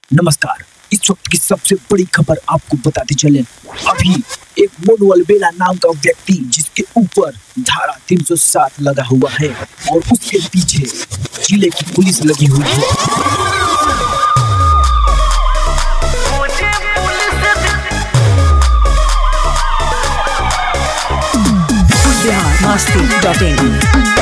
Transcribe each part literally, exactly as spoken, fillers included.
नमस्कार, इस वक्त की सबसे बड़ी खबर आपको बताते चले। अभी एक मोनू अलबेला नाम का व्यक्ति जिसके ऊपर धारा तीन सौ सात लगा हुआ है और उसके पीछे जिले की पुलिस लगी हुई है। मस्ती डॉट इन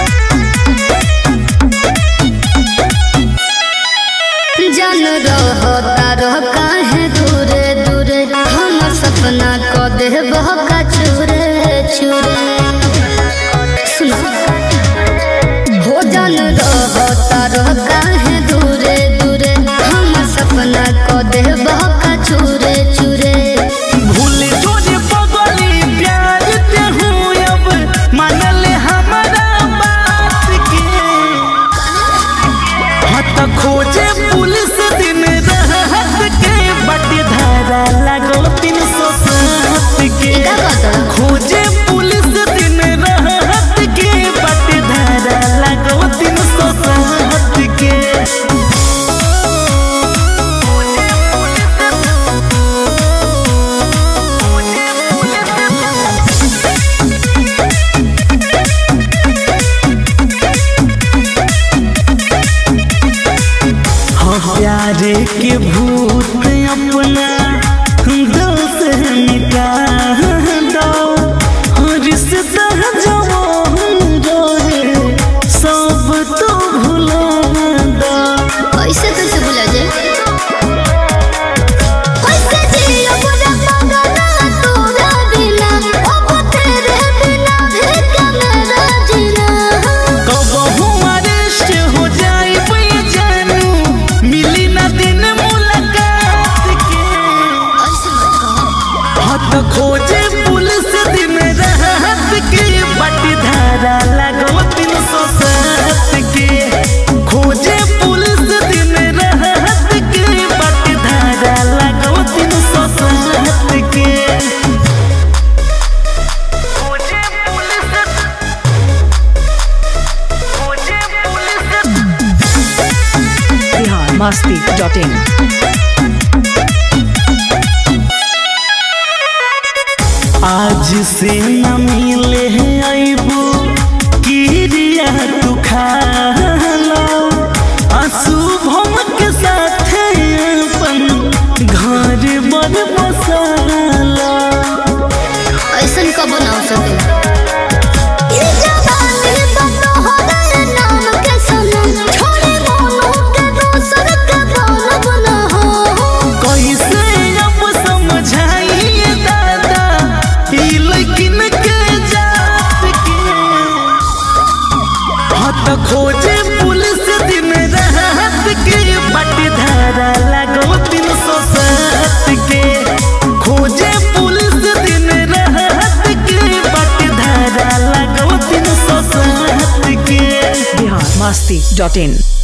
जान रहता रह काहे दूरे दूरे हम सपना को देह बहका चूरे चूरे सुनो हो जान रहता रह काहे दूरे दूरे हम सपना को देह बहका चूरे चूरे भूल छोड़े पगली प्यार ते हूँ अब मानले हमारा बात के हत खोजे पुलिस दिन रात के बटी धारा लगो तीन सौ सात के खोजे पुलिस दिन रात के बटी धारा लगो तीन सौ सात के प्यारे के भूत अपना दिल से मिटा दो रिश्ता जवान रहे सब तो भुला दो। ऐसे कैसे भुला जाए कैसे जियो पूरा मगना तोरा बिना अब तेरे बिना भी मेरा जीना कबहू अरेस्ट हो जाए पे जानू मिली ना दिन मुलाकात के हत खोजे पुलिस दिन रात के बटी धारा लगो तीन सौ सात के खोजे पुलिस दिन रात के बटी धारा लगो तीन सौ सात के खोजे पुलिस खोजे पुलिस बिहार मस्ती डॉट इन आज से न मिले आईबू किरिया तू खा लो अशुभम के साथ अपन घर बन बसाला ऐसन कब ना हो सके ये जवानी बनो हो रे नाम के सनम छोड़े मोनू के दोसर के बोल बना हो कैसे अब समझाइए दादा ई लेकिन के जात के हत खोजे पुलिस दिन रात के बटी धारा लगो तीन सौ सात के खोजे पुलिस दिन रात के बटी धारा लगो तीन सौ सात के बिहार मस्ती डॉट इन